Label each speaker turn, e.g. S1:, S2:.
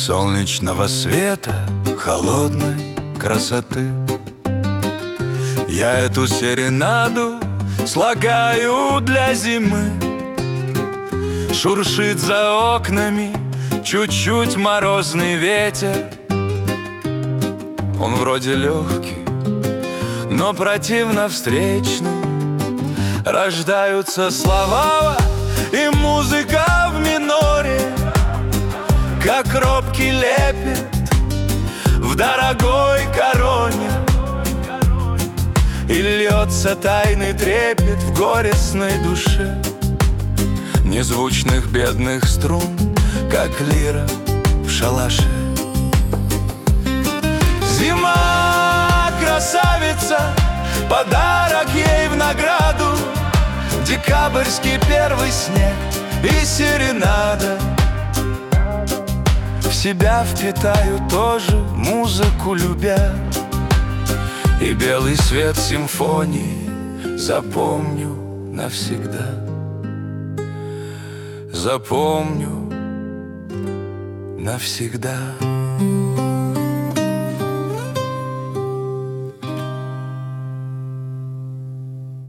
S1: солнечного света, холодной красоты. Я эту серенаду слагаю для зимы. Шуршит за окнами чуть-чуть морозный ветер. Он вроде легкий, но противно встречный. Рождаются слова и музыка в миноре, как робкий лепет в дорогой короне. И льется тайный трепет в горестной душе незвучных бедных струн, как лира в шалаше. Зима, красавица, подарок ей в награду. Декабрьский первый снег и серенада. В себя впитаю тоже, музыку любя, и белый свет симфонии запомню навсегда. Запомню навсегда.